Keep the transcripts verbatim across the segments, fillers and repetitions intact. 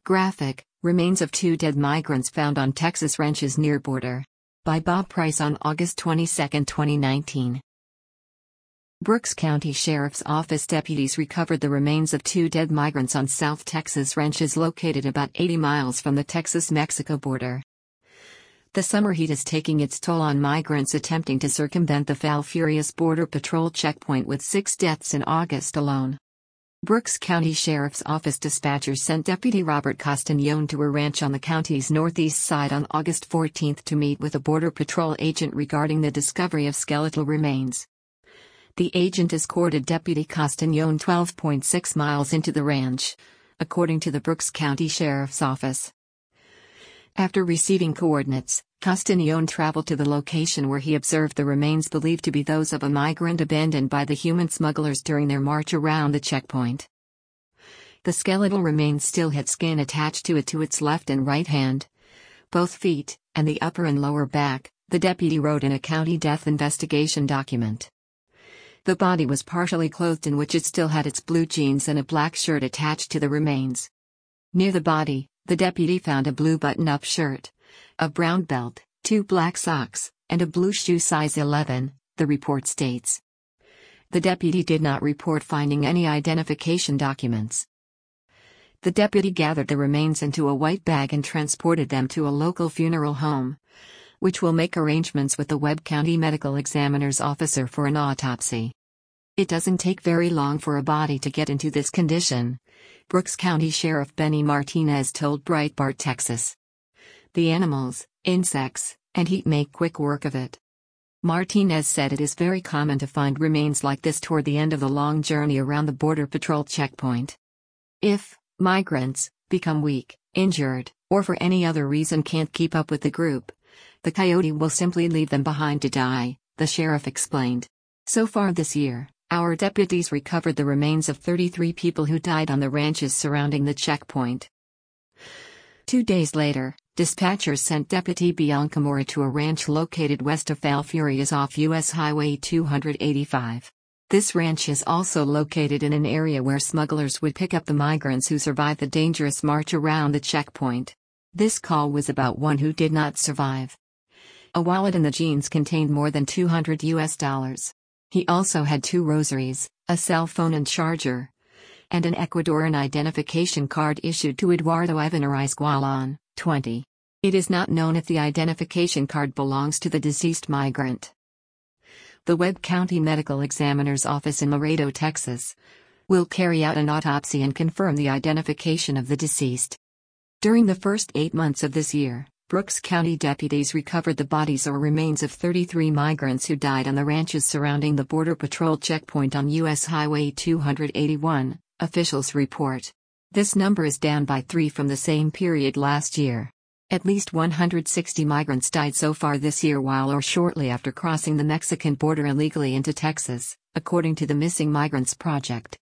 Graphic, remains of two dead migrants found on Texas ranches near border. By Bob Price on August twenty-second, twenty nineteen. Brooks County Sheriff's Office deputies recovered the remains of two dead migrants on South Texas ranches located about eighty miles from the Texas-Mexico border. The summer heat is taking its toll on migrants attempting to circumvent the foul-furious Border Patrol checkpoint, with six deaths in August alone. Brooks County Sheriff's Office dispatchers sent Deputy Robert Castañón to a ranch on the county's northeast side on August fourteenth to meet with a Border Patrol agent regarding the discovery of skeletal remains. The agent escorted Deputy Castañón twelve point six miles into the ranch, according to the Brooks County Sheriff's Office. After receiving coordinates, Castañón traveled to the location where he observed the remains believed to be those of a migrant abandoned by the human smugglers during their march around the checkpoint. The skeletal remains still had skin attached to it to its left and right hand, both feet, and the upper and lower back, the deputy wrote in a county death investigation document. The body was partially clothed, in which it still had its blue jeans and a black shirt attached to the remains. Near the body, the deputy found a blue button-up shirt, a brown belt, two black socks, and a blue shoe size eleven, the report states. The deputy did not report finding any identification documents. The deputy gathered the remains into a white bag and transported them to a local funeral home, which will make arrangements with the Webb County Medical Examiner's officer for an autopsy. It doesn't take very long for a body to get into this condition, Brooks County Sheriff Benny Martinez told Breitbart Texas. The animals, insects, and heat make quick work of it. Martinez said it is very common to find remains like this toward the end of the long journey around the Border Patrol checkpoint. If migrants become weak, injured, or for any other reason can't keep up with the group, the coyote will simply leave them behind to die, the sheriff explained. So far this year, our deputies recovered the remains of thirty-three people who died on the ranches surrounding the checkpoint. Two days later, dispatchers sent Deputy Bianca Mora to a ranch located west of Falfurrias off U S Highway two eighty-five. This ranch is also located in an area where smugglers would pick up the migrants who survived the dangerous march around the checkpoint. This call was about one who did not survive. A wallet in the jeans contained more than two hundred U S dollars. He also had two rosaries, a cell phone and charger, and an Ecuadorian identification card issued to Eduardo Evanariz Gualan, twenty. It is not known if the identification card belongs to the deceased migrant. The Webb County Medical Examiner's Office in Laredo, Texas, will carry out an autopsy and confirm the identification of the deceased. During the first eight months of this year, Brooks County deputies recovered the bodies or remains of thirty-three migrants who died on the ranches surrounding the Border Patrol checkpoint on U S Highway two eighty-one, officials report. This number is down by three from the same period last year. At least one hundred sixty migrants died so far this year while or shortly after crossing the Mexican border illegally into Texas, according to the Missing Migrants Project.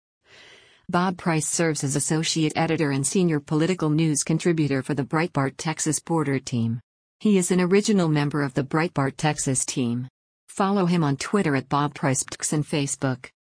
Bob Price serves as associate editor and senior political news contributor for the Breitbart Texas Border Team. He is an original member of the Breitbart Texas team. Follow him on Twitter at Bob Price and Facebook.